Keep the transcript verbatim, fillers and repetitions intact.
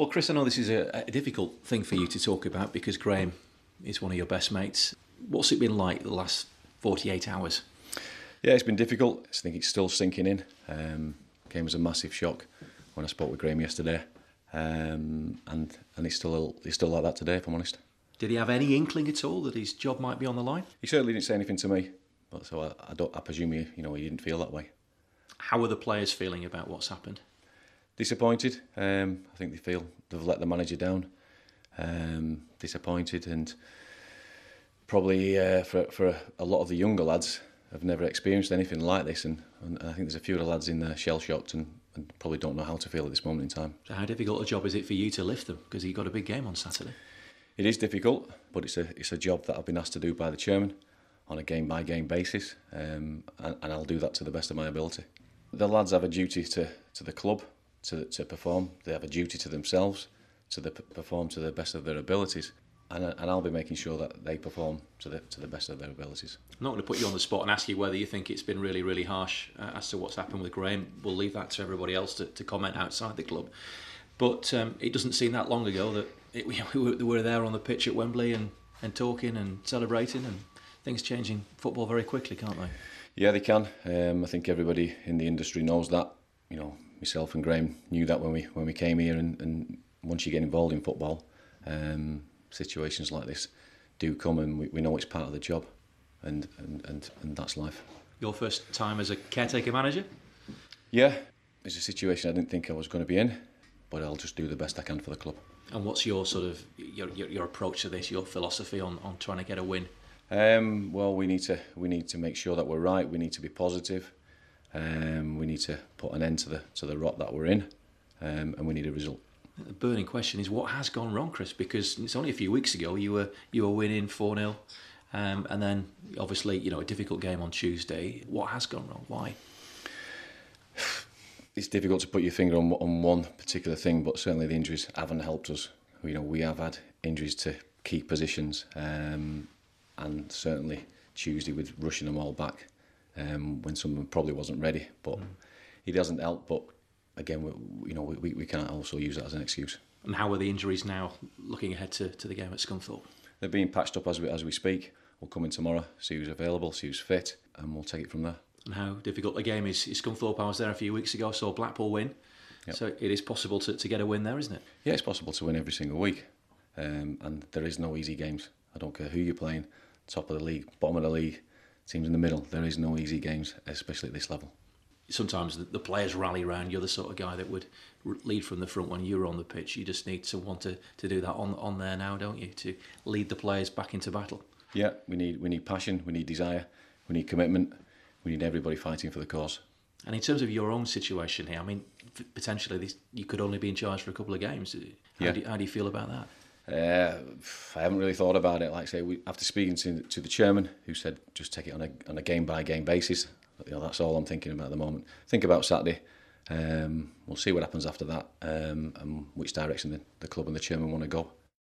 Well, Chris, I know this is a, a difficult thing for you to talk about because Graham is one of your best mates. What's it been like the last forty-eight hours? Yeah, it's been difficult. I think it's still sinking in. Um, came as a massive shock when I spoke with Graham yesterday, um, and and he's still he's still like that today, if I'm honest. Did he have any inkling at all that his job might be on the line? He certainly didn't say anything to me, but so I, I don't. I presume he, you know, he didn't feel that way. How are the players feeling about what's happened? Disappointed. Um, I think they feel they've let the manager down. Um, disappointed, and probably uh, for for a, a lot of the younger lads have never experienced anything like this, and, and I think there's a few of the lads in there shell shocked and, and probably don't know how to feel at this moment in time. So how difficult a job is it for you to lift them? Because you've got a big game on Saturday. It is difficult, but it's a it's a job that I've been asked to do by the chairman on a game by game basis, um, and, and I'll do that to the best of my ability. The lads have a duty to, to the club to to perform. They have a duty to themselves to the, perform to the best of their abilities, and and I'll be making sure that they perform to the to the best of their abilities. I'm not going to put you on the spot and ask you whether you think it's been really really harsh uh, as to what's happened with Graham. We'll leave that to everybody else to, to comment outside the club. But um, it doesn't seem that long ago that it, we, we were there on the pitch at Wembley and, and talking and celebrating, and things changing football very quickly, can't they? Yeah, they can. Um, I think everybody in the industry knows that. You know, myself and Graham knew that when we when we came here, and, and once you get involved in football, um, situations like this do come, and we, we know it's part of the job, and, and, and, and that's life. Your first time as a caretaker manager? Yeah, it's a situation I didn't think I was going to be in, but I'll just do the best I can for the club. And what's your sort of your your, your approach to this, your philosophy on, on trying to get a win? Um, well, we need to we need to make sure that we're right. We need to be positive. Um, we need to put an end to the to the rot that we're in, um, and we need a result. The burning question is what has gone wrong, Chris? Because it's only a few weeks ago you were you were winning four nil, um, and then obviously you know a difficult game on Tuesday. What has gone wrong? Why? It's difficult to put your finger on on one particular thing, but certainly the injuries haven't helped us. You know, we have had injuries to key positions, um, and certainly Tuesday with rushing them all back um, when someone probably wasn't ready. But mm. it doesn't help. But again, we, you know, we we can't also use that as an excuse. And how are the injuries now? Looking ahead to, to the game at Scunthorpe, they're being patched up as we as we speak. We'll come in tomorrow, see who's available, see who's fit, and we'll take it from there. And how difficult a game is, is Scunthorpe? I was there a few weeks ago, saw Blackpool win. Yep. So it is possible to, to get a win there, isn't it? Yeah, it's possible to win every single week. Um, and there is no easy games. I don't care who you're playing, top of the league, bottom of the league, teams in the middle. There is no easy games, especially at this level. Sometimes the, the players rally round. You're the sort of guy that would lead from the front when you're on the pitch. You just need someone to, to do that on on there now, don't you? To lead the players back into battle. Yeah, we need we need passion, we need desire, we need commitment. We need everybody fighting for the cause. And in terms of your own situation here, I mean, potentially this, you could only be in charge for a couple of games. How, yeah. do, you, how do you feel about that? Uh, I haven't really thought about it. Like I say, we, after speaking to, to the chairman, who said just take it on a on a game by game basis. You know, that's all I'm thinking about at the moment. Think about Saturday. Um, we'll see what happens after that, um, and which direction the, the club and the chairman want to go.